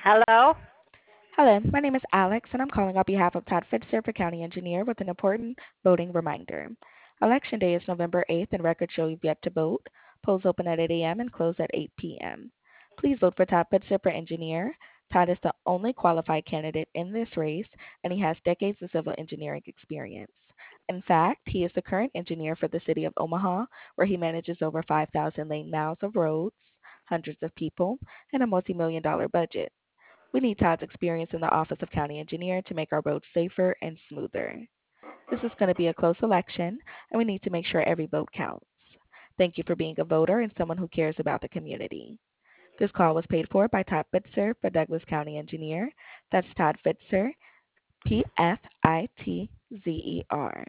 Hello? Hello, my name is Alex, and I'm calling on behalf of Todd Fitzer for County Engineer with an important voting reminder. Election Day is November 8th, and records show you've yet to vote. Polls open at 8 a.m. and close at 8 p.m. Please vote for Todd Fitzer for Engineer. Todd is the only qualified candidate in this race, and he has decades of civil engineering experience. In fact, he is the current engineer for the city of Omaha, where he manages over 5,000 lane miles of roads, hundreds of people, and a multi-million-dollar budget. We need Todd's experience in the office of county engineer to make our roads safer and smoother. This is going to be a close election, and we need to make sure every vote counts. Thank you for being a voter and someone who cares about the community. This call was paid for by Todd Fitzer for Douglas County Engineer. That's Todd Fitzer, Pfitzer.